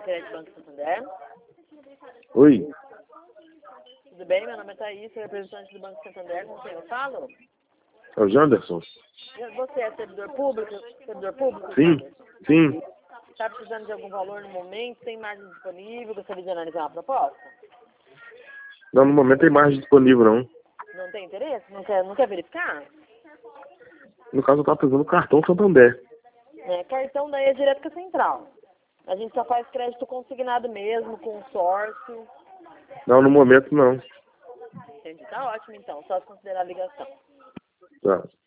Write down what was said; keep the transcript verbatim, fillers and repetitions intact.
gerente do Banco Santander. Oi, Tudo bem? Meu nome é Thaís, sou representante do Banco Santander, com quem eu falo? é o Janderson? Você é servidor público? Servidor público? Sim, Janderson? sim. Está precisando de algum valor no momento? Tem margem disponível? Gostaria de analisar uma proposta? Não, no momento tem margem disponível, não. Não tem interesse? Não quer, não quer verificar? No caso, eu tava precisando do cartão Santander. É, cartão daí é direto com a central. A gente só faz crédito consignado mesmo, consórcio. Não, no momento, não. Entendi. Tá ótimo, então. Só se considerar a ligação. Tá.